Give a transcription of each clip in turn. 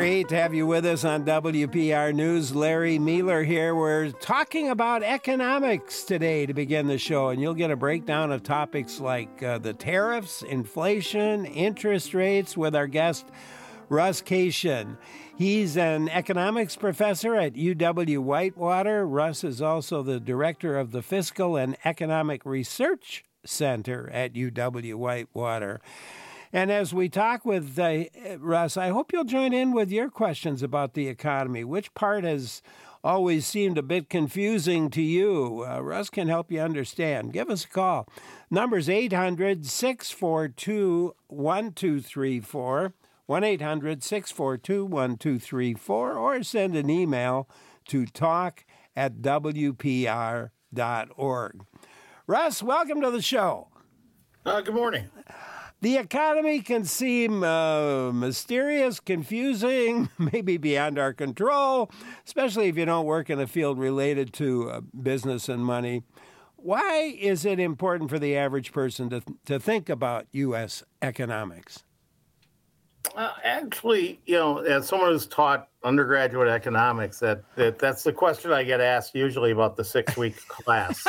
Great to have you with us on WPR News. Larry Mealer here. We're talking about economics today to begin the show, and you'll get a breakdown of topics like the tariffs, inflation, interest rates with our guest, Russ Cation. He's an economics professor at UW-Whitewater. Russ is also the director of the Fiscal and Economic Research Center at UW-Whitewater. And as we talk with Russ, I hope you'll join in with your questions about the economy. Which part has always seemed a bit confusing to you? Russ can help you understand. Give us a call. Number's 800-642-1234, 1-800-642-1234, or send an email to talk@wpr.org. Russ, welcome to the show. Good morning. The economy can seem mysterious, confusing, maybe beyond our control, especially if you don't work in a field related to business and money. Why is it important for the average person to think about U.S. economics? Actually, as someone who's taught undergraduate economics, that's the question I get asked usually about the 6-week class.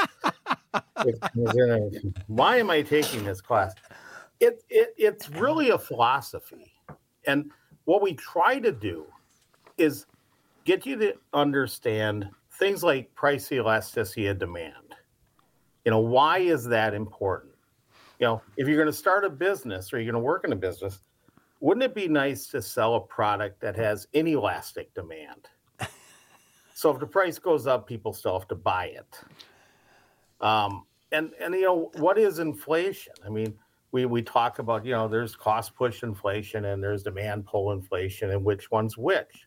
Why am I taking this class? It's really a philosophy. And what we try to do is get you to understand things like price elasticity of demand. Why is that important? If you're going to start a business or you're going to work in a business, wouldn't it be nice to sell a product that has inelastic demand? So if the price goes up, people still have to buy it. And what is inflation? I mean, we talk about, there's cost push inflation and there's demand pull inflation, and which one's which,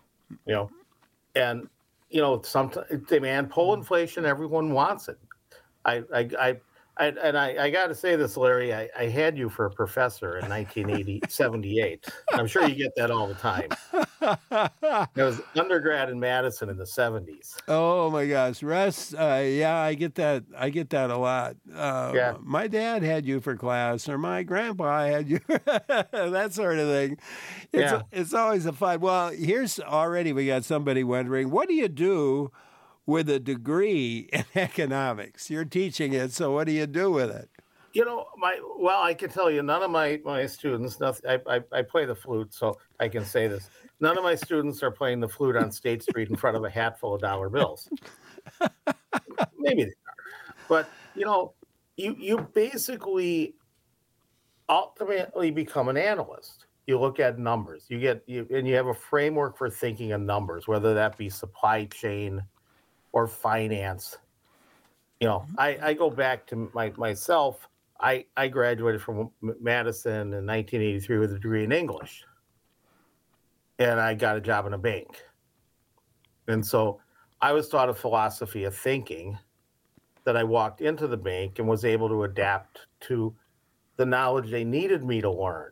and, sometimes demand pull inflation, everyone wants it. I got to say this, Larry, I had you for a professor in 1978. I'm sure you get that all the time. I was undergrad in Madison in the 70s. Oh my gosh, Russ! I get that. I get that a lot. My dad had you for class, or my grandpa had you, that sort of thing. It's always a fun. Well, here's already we got somebody wondering, what do you do with a degree in economics? You're teaching it, so what do you do with it? I can tell you, none of my students, I play the flute, so I can say this. None of my students are playing the flute on State Street in front of a hat full of dollar bills. Maybe they are. But, you basically ultimately become an analyst. You look at numbers. You have a framework for thinking of numbers, whether that be supply chain or finance. I go back to myself. I graduated from Madison in 1983 with a degree in English, and I got a job in a bank. And so I was taught a philosophy of thinking that I walked into the bank and was able to adapt to the knowledge they needed me to learn.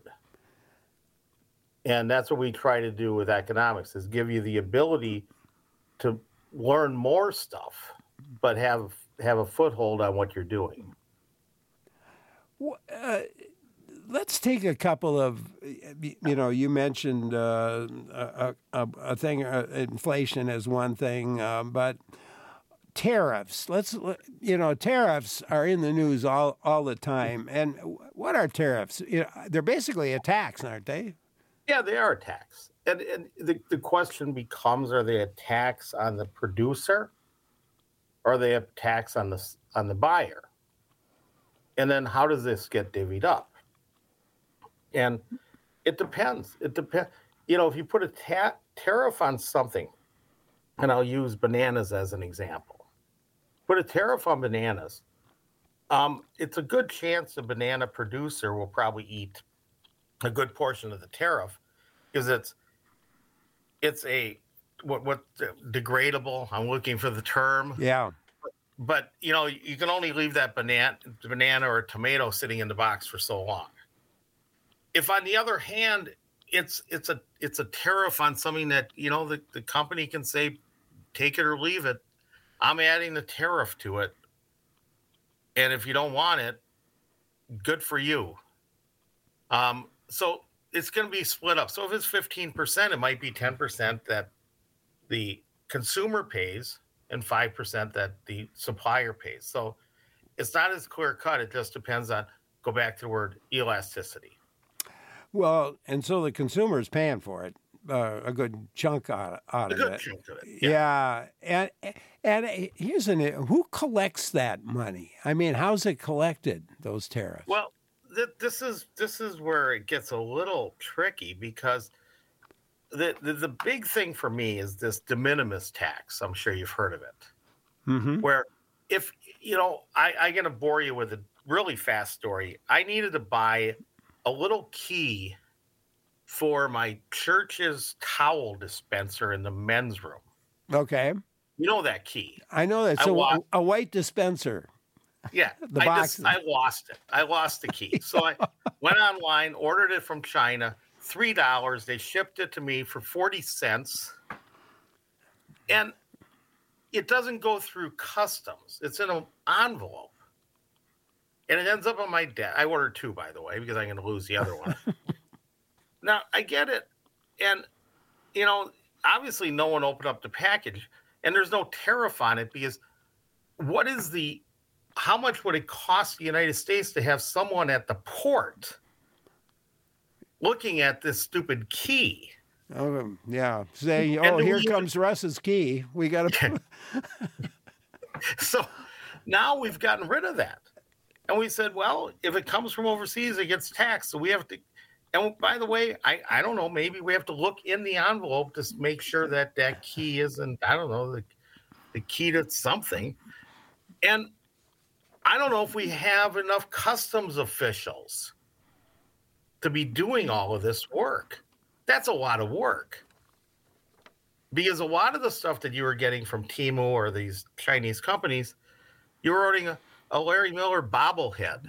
And that's what we try to do with economics, is give you the ability to learn more stuff, but have a foothold on what you're doing. Let's take a couple of, you mentioned a thing, inflation is one thing, but tariffs. Tariffs are in the news all the time. And what are tariffs? They're basically a tax, aren't they? Yeah, they are a tax. And the question becomes, are they a tax on the producer, or are they a tax on the buyer? And then how does this get divvied up? And it depends. It depends. If you put a tariff on something, and I'll use bananas as an example. Put a tariff on bananas, it's a good chance a banana producer will probably eat a good portion of the tariff, because it's a what degradable. I'm looking for the term. Yeah. But you can only leave that banana or tomato sitting in the box for so long. If, on the other hand, it's a tariff on something that the company can say, take it or leave it. I'm adding the tariff to it, and if you don't want it, good for you. So it's going to be split up. So if it's 15%, it might be 10% that the consumer pays and 5% that the supplier pays. So it's not as clear cut. It just depends on, go back to the word elasticity. Well, and so the consumer is paying for it, a good chunk out of it. A good chunk of it. Yeah. And here's who collects that money? I mean, how's it collected, those tariffs? Well, this is where it gets a little tricky, because the big thing for me is this de minimis tax. I'm sure you've heard of it. Mm-hmm. Where if, I'm going to bore you with a really fast story. I needed to buy a little key for my church's towel dispenser in the men's room. Okay. You know that key. I know that's a white dispenser. Yeah. I lost it. I lost the key. So I went online, ordered it from China, $3. They shipped it to me for 40 cents. And it doesn't go through customs. It's in an envelope. And it ends up on my desk. I ordered 2, by the way, because I'm going to lose the other one. Now, I get it. And, obviously no one opened up the package. And there's no tariff on it, because how much would it cost the United States to have someone at the port looking at this stupid key? Oh, yeah. Saying, here comes Russ's key. We got to. So now we've gotten rid of that. And we said, well, if it comes from overseas, it gets taxed. So we have to. And by the way, I don't know, maybe we have to look in the envelope to make sure that key isn't, I don't know, the key to something. And I don't know if we have enough customs officials to be doing all of this work. That's a lot of work. Because a lot of the stuff that you were getting from Temu or these Chinese companies, you were ordering a Larry Miller bobblehead.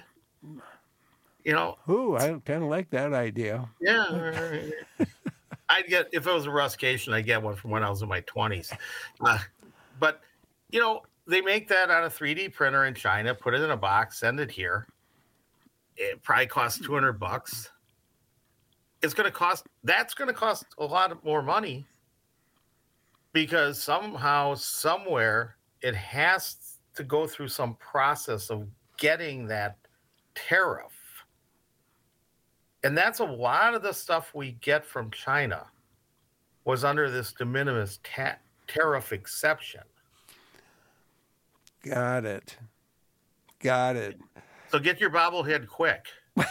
Ooh, I kind of like that idea. Yeah. if it was a Russcation, I'd get one from when I was in my 20s. But, they make that on a 3D printer in China, put it in a box, send it here. It probably costs $200. That's going to cost a lot more money, because somehow, somewhere, it has to go through some process of getting that tariff. And that's a lot of the stuff we get from China was under this de minimis tariff exception. Got it. So get your bobblehead quick.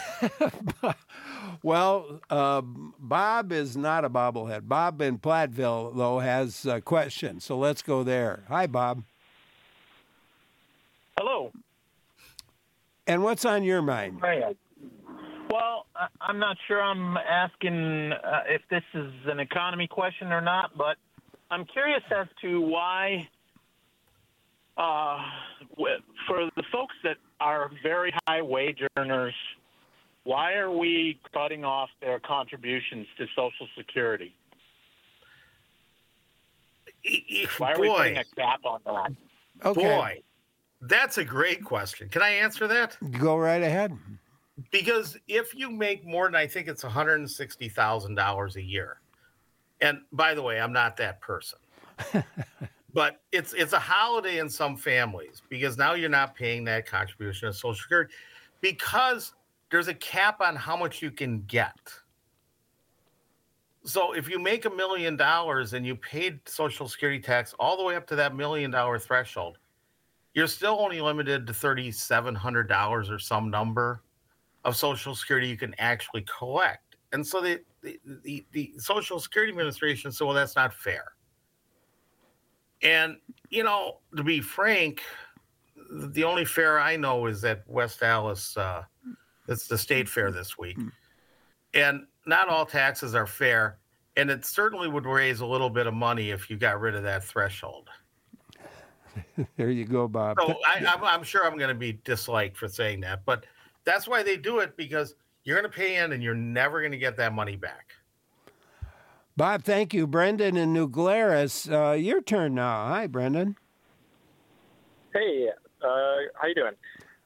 Well, Bob is not a bobblehead. Bob in Platteville, though, has a question. So let's go there. Hi, Bob. Hello. And what's on your mind? Hi. Well, I'm not sure I'm asking if this is an economy question or not, but I'm curious as to why, for the folks that are very high wage earners, why are we cutting off their contributions to Social Security? Why are we putting a cap on that? Okay. Boy, that's a great question. Can I answer that? Go right ahead. Because if you make more than, I think it's $160,000 a year, and by the way, I'm not that person, but it's a holiday in some families, because now you're not paying that contribution to Social Security, because there's a cap on how much you can get. So if you make $1 million and you paid Social Security tax all the way up to that $1 million threshold, you're still only limited to $3,700 or some number of Social Security you can actually collect. And so the Social Security Administration said, well, that's not fair. And, to be frank, the only fair I know is at West Allis. It's the state fair this week. And not all taxes are fair. And it certainly would raise a little bit of money if you got rid of that threshold. There you go, Bob. So I'm sure I'm going to be disliked for saying that. But that's why they do it, because you're going to pay in and you're never going to get that money back. Bob, thank you. Brendan in New Glarus, your turn now. Hi, Brendan. Hey, how you doing?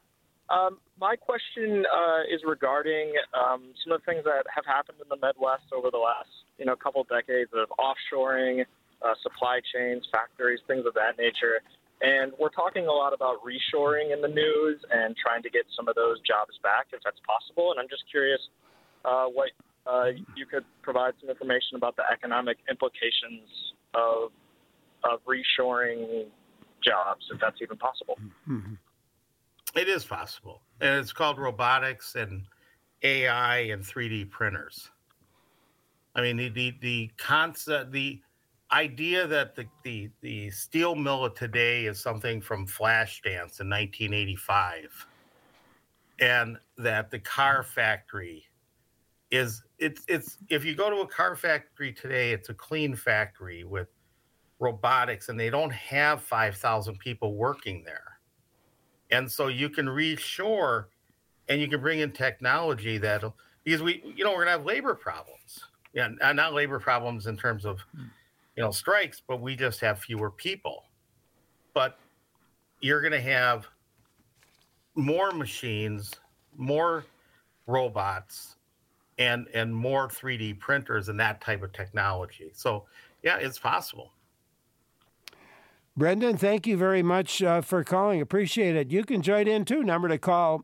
My question is regarding some of the things that have happened in the Midwest over the last, couple decades of offshoring, supply chains, factories, things of that nature. And we're talking a lot about reshoring in the news and trying to get some of those jobs back if that's possible. And I'm just curious what you could provide some information about the economic implications of reshoring jobs, if that's even possible. Mm-hmm. It is possible. And it's called robotics and AI and 3D printers. I mean, the concept, the idea that the steel mill of today is something from Flashdance in 1985, and that the car factory is it's if you go to a car factory today, it's a clean factory with robotics, and they don't have 5,000 people working there. And so you can reshore and you can bring in technology that'll, because we're going to have labor problems. Yeah, not labor problems in terms of, strikes, but we just have fewer people. But you're going to have more machines, more robots, and more 3D printers and that type of technology. So, yeah, it's possible. Brendan, thank you very much for calling. Appreciate it. You can join in too. Number to call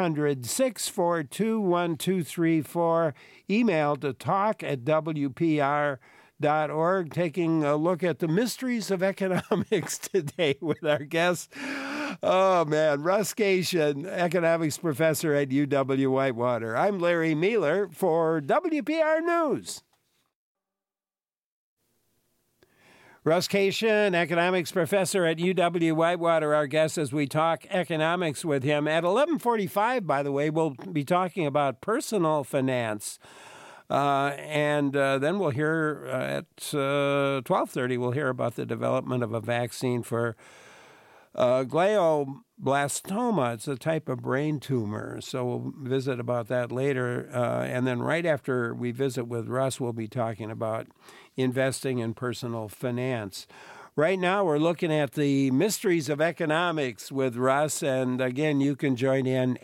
800-642-1234. Email to talk@wpr.org. Taking a look at the mysteries of economics today with our guest. Oh, man. Russ Cation, economics professor at UW-Whitewater. I'm Larry Mealer for WPR News. Russ Cation, economics professor at UW-Whitewater, our guest as we talk economics with him. At 11:45, by the way, we'll be talking about personal finance. And then we'll hear at 12:30, we'll hear about the development of a vaccine for glioblastoma. It's a type of brain tumor. So we'll visit about that later. And then right after we visit with Russ, we'll be talking about investing in personal finance. Right now, we're looking at the mysteries of economics with Russ. And again, you can join in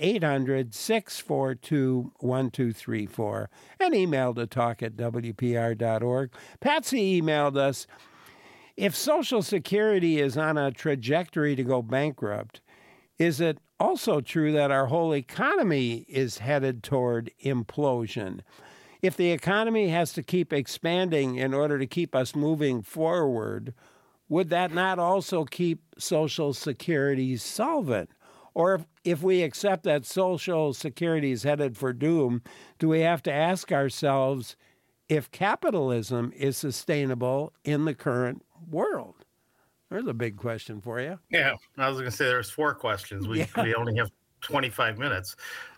800-642-1234 and email to talk@wpr.org. Patsy emailed us, if Social Security is on a trajectory to go bankrupt, is it also true that our whole economy is headed toward implosion? If the economy has to keep expanding in order to keep us moving forward, would that not also keep Social Security solvent? Or if we accept that Social Security is headed for doom, do we have to ask ourselves if capitalism is sustainable in the current world? There's a big question for you. Yeah, I was going to say there's 4 questions. We only have 25 minutes.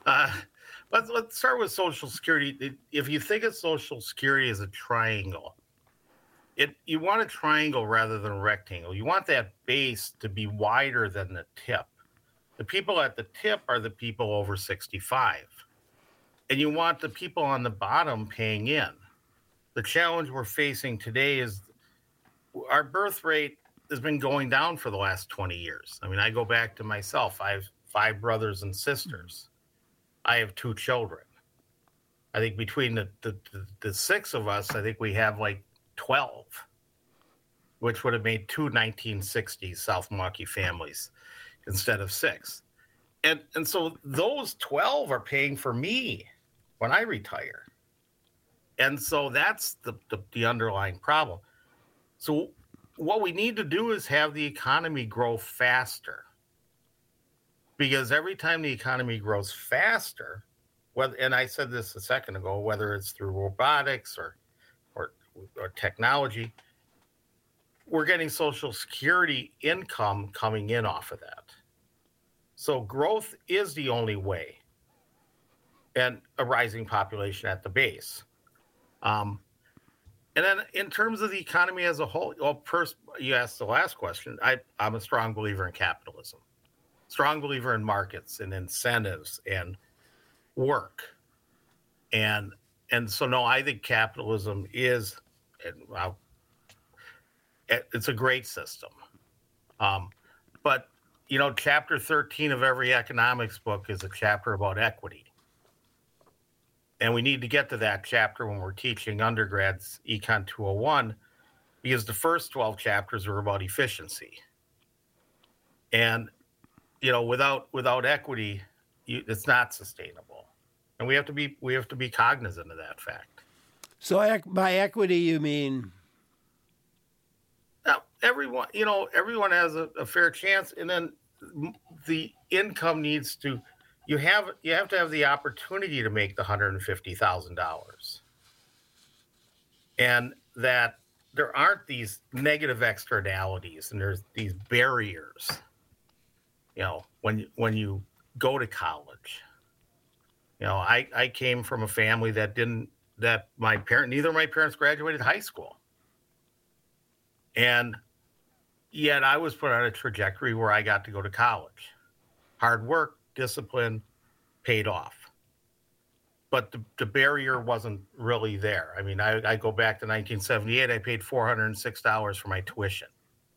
Let's start with Social Security. If you think of Social Security as a triangle, you want a triangle rather than a rectangle. You want that base to be wider than the tip. The people at the tip are the people over 65. And you want the people on the bottom paying in. The challenge we're facing today is our birth rate has been going down for the last 20 years. I mean, I go back to myself. I have 5 brothers and sisters. I have 2 children. I think between the 6 of us, I think we have like 12, which would have made 2 1960s South Milwaukee families instead of 6. And so those 12 are paying for me when I retire. And so that's the underlying problem. So what we need to do is have the economy grow faster. Because every time the economy grows faster, and I said this a second ago, whether it's through robotics or technology, we're getting Social Security income coming in off of that. So growth is the only way, and a rising population at the base. And then in terms of the economy as a whole, well, first, you asked the last question. I'm a strong believer in capitalism. Strong believer in markets and incentives and work. And so, no, I think capitalism is, it's a great system. But chapter 13 of every economics book is a chapter about equity. And we need to get to that chapter when we're teaching undergrads Econ 201, because the first 12 chapters are about efficiency. And, without equity, it's not sustainable. And we have to be cognizant of that fact. So by equity, you mean? Now, everyone has a fair chance, and then the income needs to. You have to have the opportunity to make the $150,000, and that there aren't these negative externalities, and there's these barriers. When you go to college, I came from a family neither of my parents graduated high school. And yet I was put on a trajectory where I got to go to college. Hard work, discipline paid off. But the barrier wasn't really there. I mean, I go back to 1978, I paid $406 for my tuition.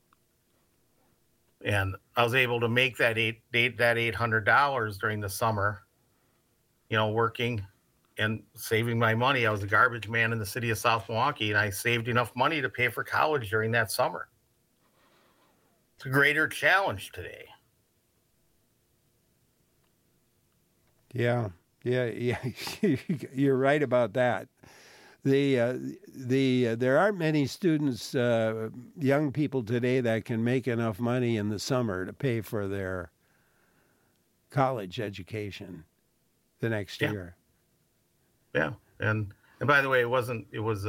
And I was able to make that $800 during the summer, working and saving my money. I was a garbage man in the city of South Milwaukee, and I saved enough money to pay for college during that summer. It's a greater challenge today. Yeah. You're right about that. There aren't many students, young people today, that can make enough money in the summer to pay for their college education the next year. Yeah, and by the way, it was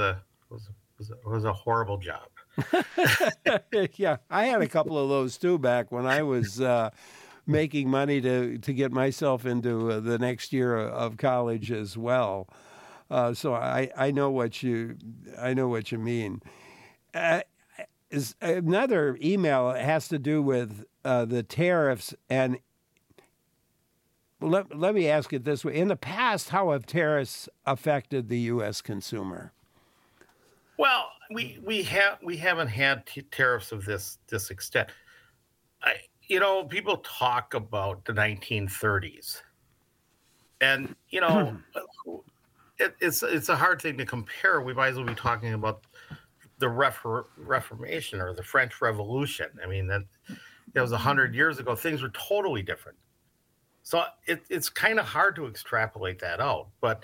a horrible job. Yeah, I had a couple of those too back when I was making money to get myself into the next year of college as well. So I know what you mean. Is another email has to do with the tariffs, and let me ask it this way: in the past, how have tariffs affected the U.S. consumer? Well, we haven't had tariffs of this extent. People talk about the 1930s, and it's a hard thing to compare. We might as well be talking about the Reformation or the French Revolution. I mean, that was 100 years ago. Things were totally different. So it's kind of hard to extrapolate that out. But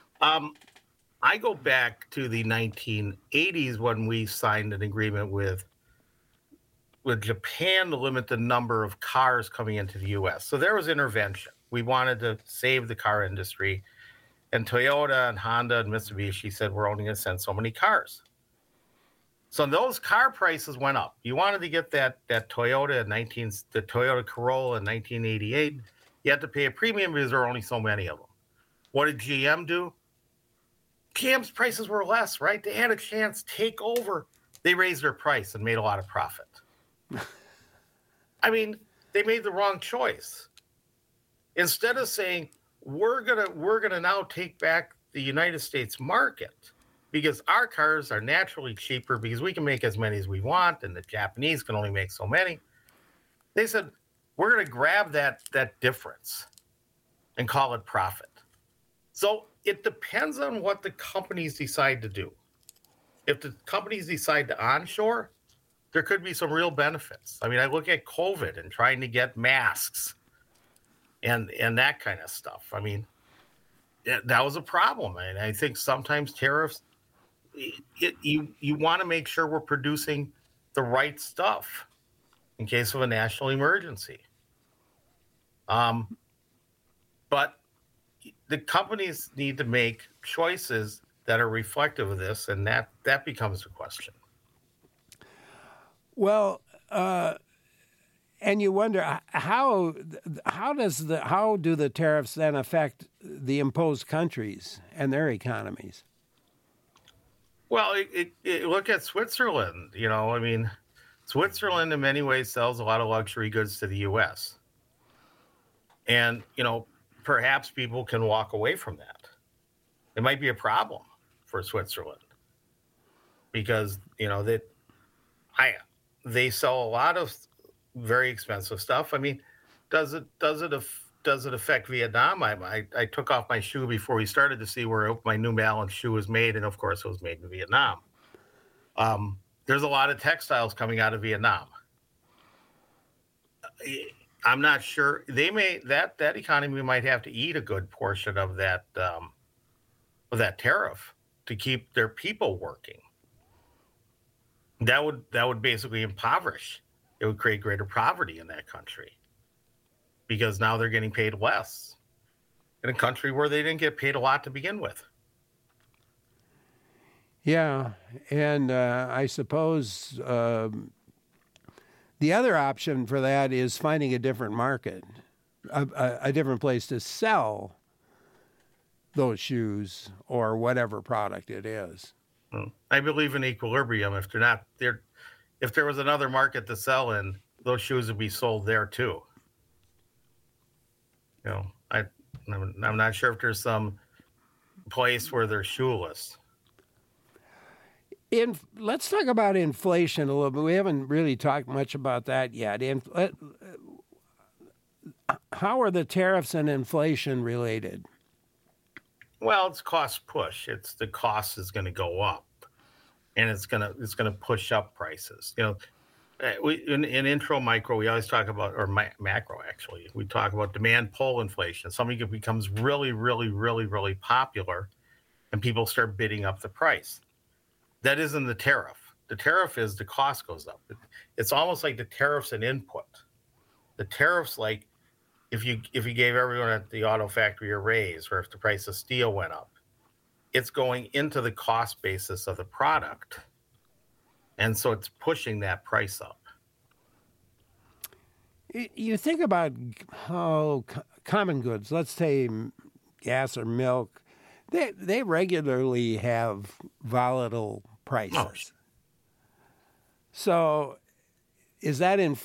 I go back to the 1980s when we signed an agreement with Japan to limit the number of cars coming into the U.S. So there was intervention. We wanted to save the car industry. And Toyota and Honda and Mitsubishi said, we're only going to send so many cars. So those car prices went up. You wanted to get that Toyota the Toyota Corolla in 1988, you had to pay a premium because there were only so many of them. What did GM do? GM's prices were less, right? They had a chance to take over. They raised their price and made a lot of profit. I mean, they made the wrong choice. Instead of saying, we're gonna now take back the United States market because our cars are naturally cheaper because we can make as many as we want and the Japanese can only make so many. They said, we're going to grab that difference and call it profit. So it depends on what the companies decide to do. If the companies decide to onshore, there could be some real benefits. I mean, I look at COVID and trying to get masks and that kind of stuff. I mean, that was a problem. And I think sometimes tariffs, you want to make sure we're producing the right stuff in case of a national emergency. But the companies need to make choices that are reflective of this, and that becomes a question. Well, and you wonder how do the tariffs then affect the imposed countries and their economies? Well, look at Switzerland. I mean, Switzerland in many ways sells a lot of luxury goods to the U.S. And, perhaps people can walk away from that. It might be a problem for Switzerland because, they sell a lot of very expensive stuff. I mean, does it affect Vietnam? I took off my shoe before we started to see where my New Balance shoe was made, and of course, it was made in Vietnam. There's a lot of textiles coming out of Vietnam. I'm not sure that economy might have to eat a good portion of that tariff to keep their people working. That would basically impoverish. It would create greater poverty in that country because now they're getting paid less in a country where they didn't get paid a lot to begin with. Yeah, and I suppose the other option for that is finding a different market, a different place to sell those shoes or whatever product it is. I believe in equilibrium. If there was another market to sell in, those shoes would be sold there too. You know, I'm not sure if there's some place where they're shoeless. Let's talk about inflation a little bit. We haven't really talked much about that yet. How are the tariffs and inflation related? Well, it's cost push. It's the cost is going to go up, and it's going to push up prices. You know, in intro micro, we always talk about, or macro actually, we talk about demand pull inflation. Something becomes really, really, really, really popular, and people start bidding up the price. That isn't the tariff. The tariff is the cost goes up. It's almost like the tariff's an input. The tariff's like if you gave everyone at the auto factory a raise, or if the price of steel went up, it's going into the cost basis of the product. And so it's pushing that price up. You think about how common goods, let's say gas or milk, they regularly have volatile prices. Oh. So is that is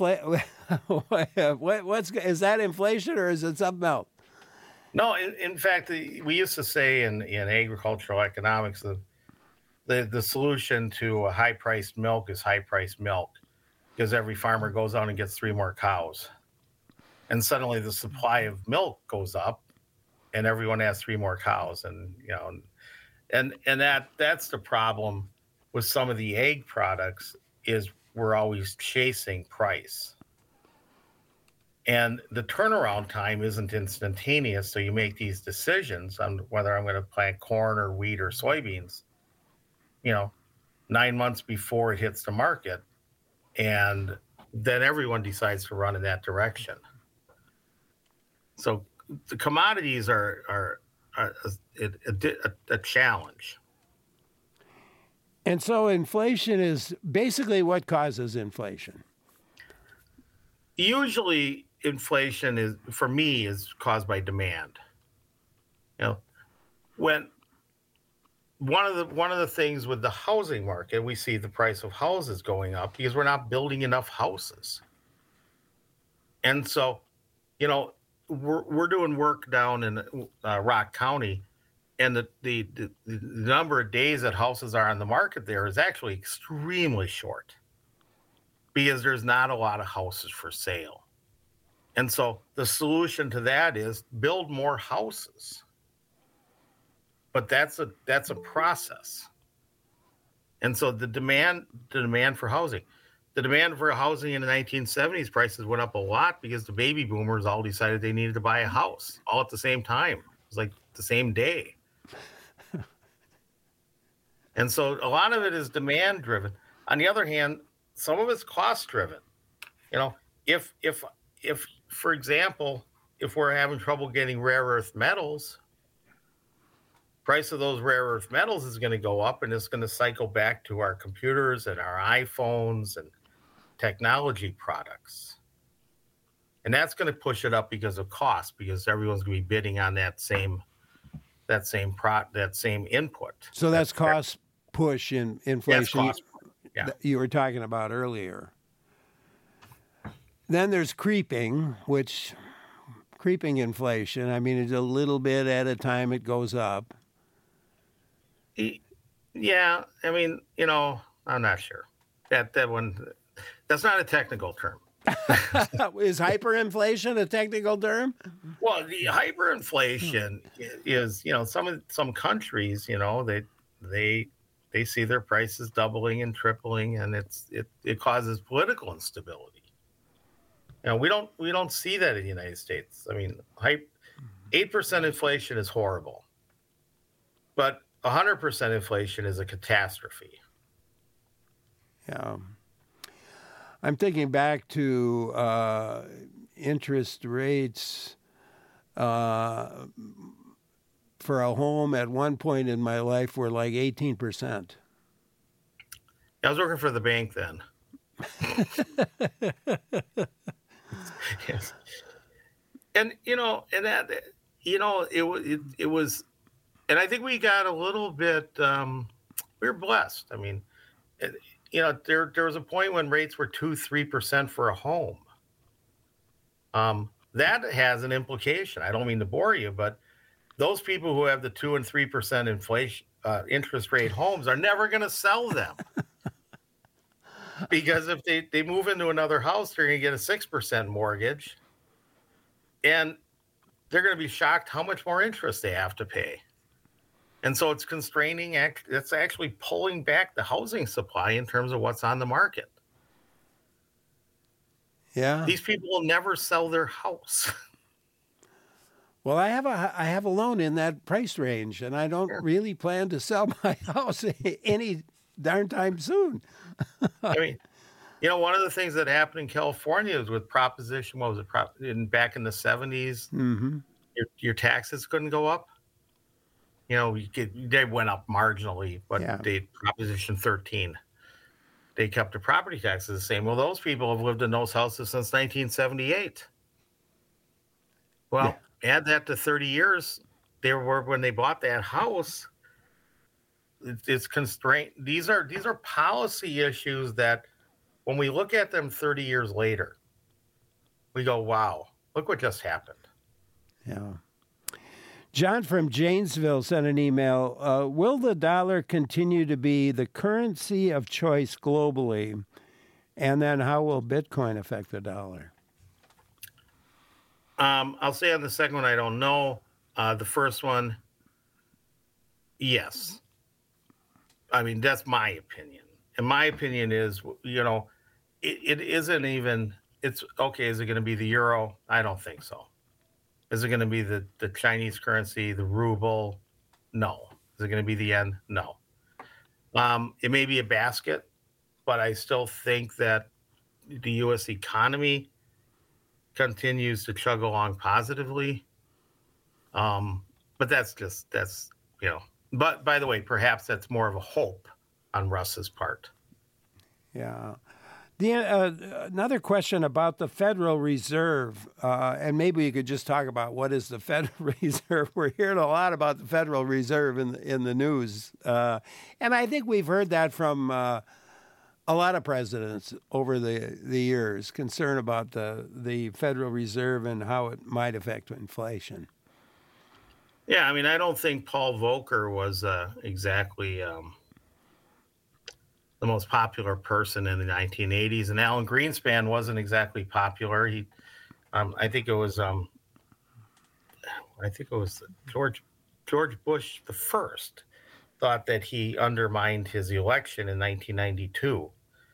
that inflation or is it something else? No, in fact, we used to say in agricultural economics that the solution to a high-priced milk is high-priced milk, because every farmer goes out and gets 3 more cows. And suddenly the supply of milk goes up and everyone has 3 more cows. And, you know, and that's the problem with some of the egg products is we're always chasing price. And the turnaround time isn't instantaneous. So you make these decisions on whether I'm going to plant corn or wheat or soybeans, you know, 9 months before it hits the market. And then everyone decides to run in that direction. So the commodities are a challenge. And so inflation is basically what causes inflation. Usually inflation is caused by demand. You know, when one of the things with the housing market, we see the price of houses going up because we're not building enough houses. And so, you know, we're doing work down in Rock County, and the number of days that houses are on the market there is actually extremely short because there's not a lot of houses for sale. And so the solution to that is build more houses. But that's a process. And so the demand for housing. The demand for housing in the 1970s, prices went up a lot because the baby boomers all decided they needed to buy a house all at the same time. It was like the same day. And so a lot of it is demand driven. On the other hand, some of it's cost driven. You know, if for example, if we're having trouble getting rare earth metals, price of those rare earth metals is going to go up, and it's going to cycle back to our computers and our iPhones and technology products. And that's going to push it up because of cost, because everyone's going to be bidding on that same input. So that's cost push in inflation. Cost, yeah. You were talking about earlier. Then there's creeping inflation. I mean, it's a little bit at a time it goes up. Yeah, I mean, you know, I'm not sure that one. That's not a technical term. Is hyperinflation a technical term? Well, the hyperinflation is, some countries, they see their prices doubling and tripling, and it causes political instability. We don't see that in the United States. I mean, 8% inflation is horrible, but 100% inflation is a catastrophe. Yeah. I'm thinking back to interest rates for a home at one point in my life were like 18%. I was working for the bank then. Yes. And, it was, and I think we got a little bit, we were blessed. I mean, there was a point when rates were 2-3% for a home. That has an implication. I don't mean to bore you, but those people who have the 2 and 3% inflation interest rate homes are never going to sell them. Because if they move into another house, they're going to get a 6% mortgage, and they're going to be shocked how much more interest they have to pay. And so it's constraining. It's actually pulling back the housing supply in terms of what's on the market. Yeah. These people will never sell their house. Well, I have a loan in that price range, and I don't really plan to sell my house any darn time soon. I mean, one of the things that happened in California was with Proposition, what was it, back in the 70s, mm-hmm. your taxes couldn't go up. They went up marginally, but Proposition 13, they kept the property taxes the same. Well, those people have lived in those houses since 1978. Well, add that to 30 years, they were when they bought that house. It's constraint. These are policy issues that when we look at them 30 years later, we go, wow, look what just happened. Yeah. John from Janesville sent an email. Will the dollar continue to be the currency of choice globally? And then how will Bitcoin affect the dollar? I'll say on the second one, I don't know. The first one, yes. I mean, that's my opinion. And my opinion is, it isn't even, it's okay. Is it going to be the euro? I don't think so. Is it going to be the Chinese currency, the ruble? No. Is it going to be the yen? No. It may be a basket, but I still think that the U.S. economy continues to chug along positively. But that's, but by the way, perhaps that's more of a hope on Russ's part. Yeah. Another question about the Federal Reserve, and maybe you could just talk about what is the Federal Reserve. We're hearing a lot about the Federal Reserve in the news, and I think we've heard that from a lot of presidents over the years, concern about the Federal Reserve and how it might affect inflation. Yeah, I mean, I don't think Paul Volcker was exactly the most popular person in the 1980s, and Alan Greenspan wasn't exactly popular. I think it was George Bush the first thought that he undermined his election in 1992.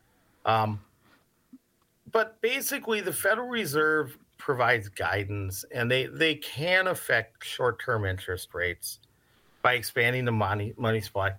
But basically, the Federal Reserve provides guidance, and they can affect short-term interest rates by expanding the money supply.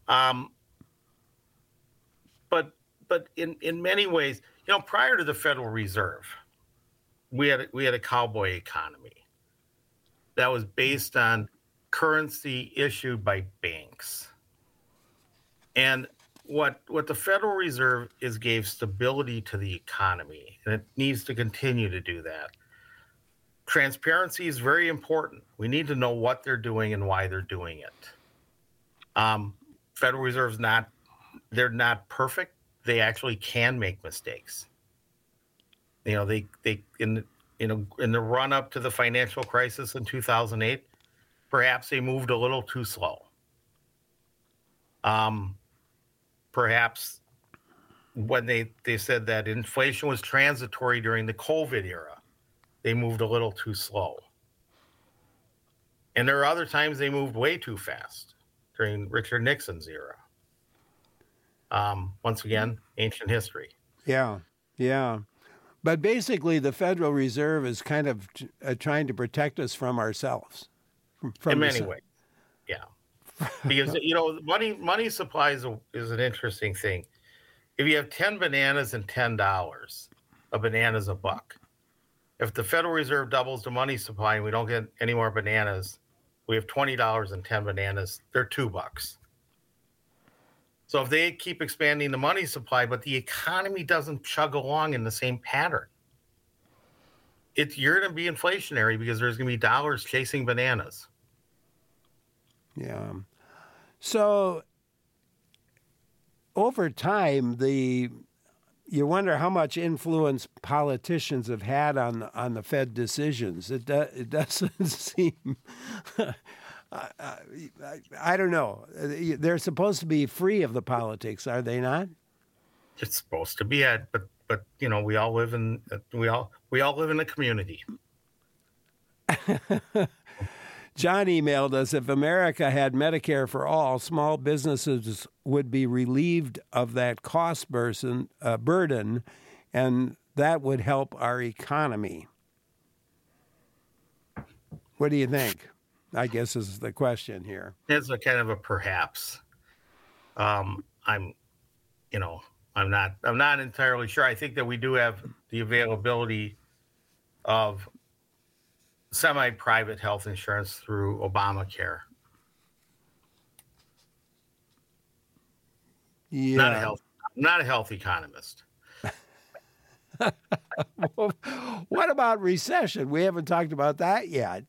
But in many ways, prior to the Federal Reserve, we had a cowboy economy that was based on currency issued by banks. And what the Federal Reserve gave stability to the economy, and it needs to continue to do that. Transparency is very important. We need to know what they're doing and why they're doing it. Federal Reserve's they're not perfect. They actually can make mistakes. They in the run up to the financial crisis in 2008, perhaps they moved a little too slow. Perhaps when they said that inflation was transitory during the COVID era, they moved a little too slow. And there are other times they moved way too fast during Richard Nixon's era. Once again, ancient history. Yeah, yeah. But basically, the Federal Reserve is kind of trying to protect us from ourselves. In many ways, yeah. Because, money supply is an interesting thing. If you have 10 bananas and $10, a banana's a buck. If the Federal Reserve doubles the money supply and we don't get any more bananas, we have $20 and 10 bananas, they're $2. So if they keep expanding the money supply, but the economy doesn't chug along in the same pattern, you're going to be inflationary because there's going to be dollars chasing bananas. Yeah. So over time, you wonder how much influence politicians have had on the Fed decisions. It doesn't seem. I don't know. They're supposed to be free of the politics, are they not? It's supposed to be, but we all live in a community. John emailed us, if America had Medicare for all, small businesses would be relieved of that cost burden, and that would help our economy. What do you think? I guess is the question here. It's a kind of a perhaps. I'm not entirely sure. I think that we do have the availability of semi-private health insurance through Obamacare. Yeah. Not a health economist. What about recession? We haven't talked about that yet.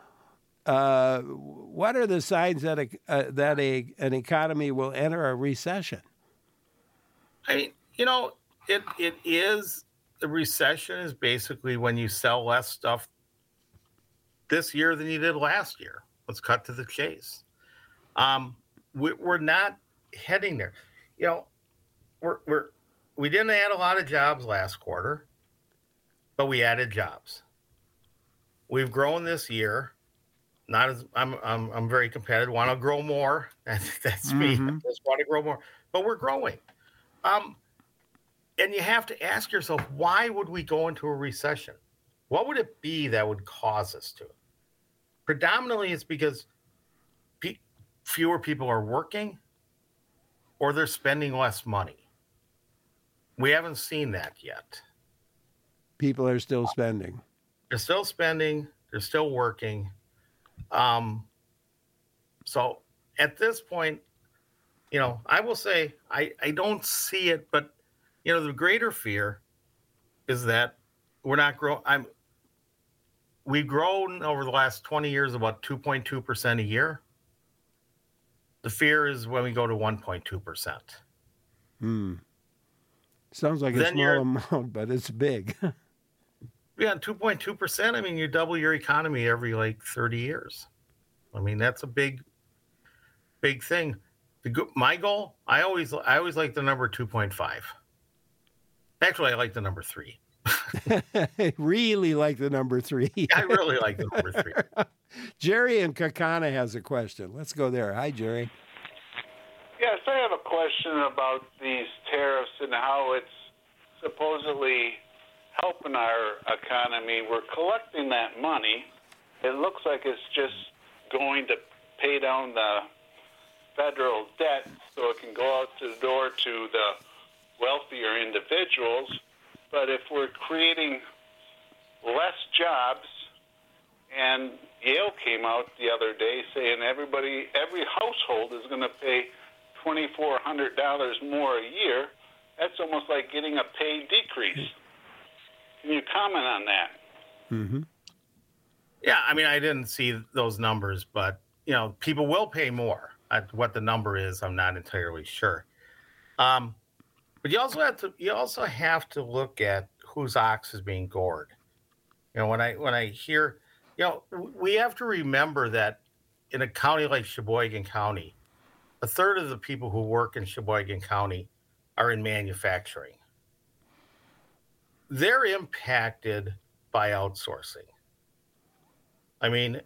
What are the signs that an economy will enter a recession? I mean, it is the recession is basically when you sell less stuff this year than you did last year. Let's cut to the chase. We're not heading there. We didn't add a lot of jobs last quarter, but we added jobs. We've grown this year. Not as I'm very competitive. Want to grow more. That's me. I just want to grow more, but we're growing. And you have to ask yourself, why would we go into a recession? What would it be that would cause us to? Predominantly, it's because fewer people are working or they're spending less money. We haven't seen that yet. People are still spending. They're still spending. They're still working. So at this point, I will say I don't see it, but the greater fear is that we're not growing. We've grown over the last 20 years about 2.2% a year. The fear is when we go to 1.2%. Sounds like a small amount, but it's big. Yeah, 2.2%. I mean, you double your economy every 30 years. I mean, that's a big thing. My goal, I always like the number 2.5. Actually, I like the number 3. I really like the number 3. I really like the number 3. Jerry in Kaukauna has a question. Let's go there. Hi, Jerry. Yes, I have a question about these tariffs and how it's supposedly helping our economy. We're collecting that money. It looks like it's just going to pay down the federal debt so it can go out to the door to the wealthier individuals. But if we're creating less jobs, and Yale came out the other day saying every household is going to pay $2,400 more a year, that's almost like getting a pay decrease. Can you comment on that? Mm-hmm. Yeah, I mean, I didn't see those numbers, but people will pay more. What the number is, I'm not entirely sure. But you also have to look at whose ox is being gored. When I hear, we have to remember that in a county like Sheboygan County, a third of the people who work in Sheboygan County are in manufacturing. They're impacted by outsourcing. I mean,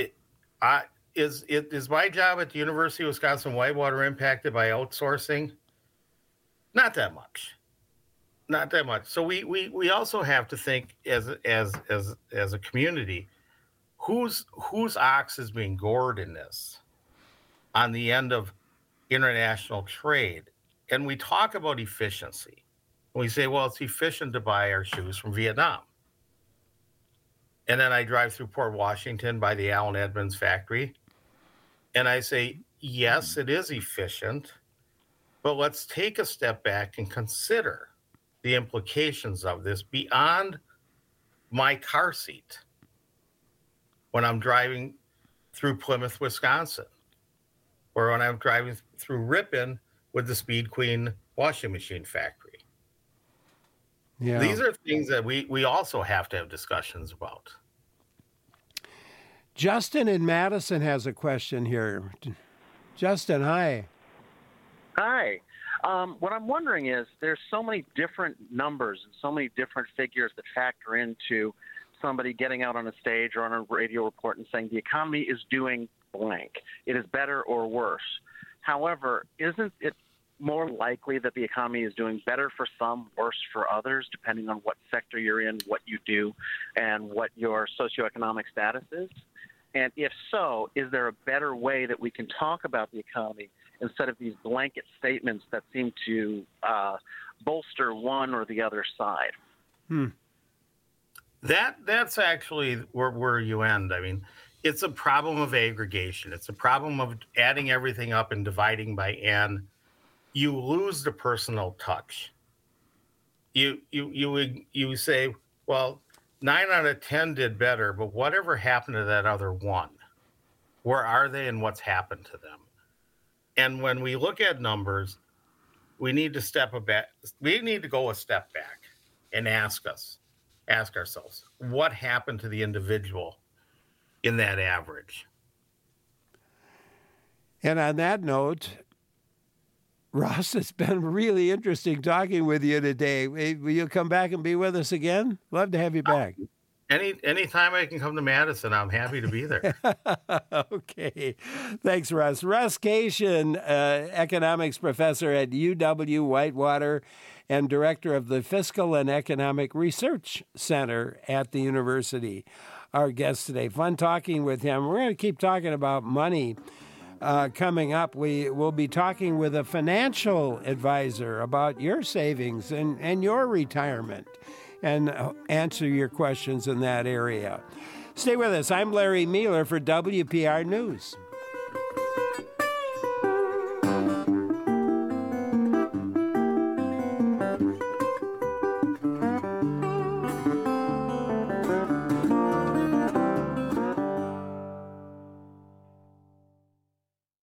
is my job at the University of Wisconsin-Whitewater impacted by outsourcing? Not that much. Not that much. So we also have to think as a community, whose ox is being gored in this on the end of international trade. And we talk about efficiency. We say, well, it's efficient to buy our shoes from Vietnam. And then I drive through Port Washington by the Allen Edmonds factory. And I say, yes, it is efficient, but let's take a step back and consider the implications of this beyond my car seat when I'm driving through Plymouth, Wisconsin, or when I'm driving through Ripon with the Speed Queen washing machine factory. Yeah. These are things that we also have to have discussions about. Justin in Madison has a question here. Justin, hi. Hi. What I'm wondering is there's so many different numbers and so many different figures that factor into somebody getting out on a stage or on a radio report and saying the economy is doing blank. It is better or worse. However, isn't it more likely that the economy is doing better for some, worse for others, depending on what sector you're in, what you do, and what your socioeconomic status is? And if so, is there a better way that we can talk about the economy instead of these blanket statements that seem to bolster one or the other side? That's actually where you end. I mean, it's a problem of aggregation. It's a problem of adding everything up and dividing by n. You lose the personal touch. You say, well, 9 out of 10 did better, but whatever happened to that other one? Where are they and what's happened to them? And when we look at numbers, we need to step back. We need to go a step back and ask ourselves, what happened to the individual in that average? And on that note, Ross, it's been really interesting talking with you today. Will you come back and be with us again? Love to have you back. Anytime I can come to Madison, I'm happy to be there. Okay. Thanks, Russ. Russ Cation, economics professor at UW-Whitewater and director of the Fiscal and Economic Research Center at the university. Our guest today. Fun talking with him. We're going to keep talking about money. Coming up, we will be talking with a financial advisor about your savings and your retirement and answer your questions in that area. Stay with us. I'm Larry Mealer for WPR News.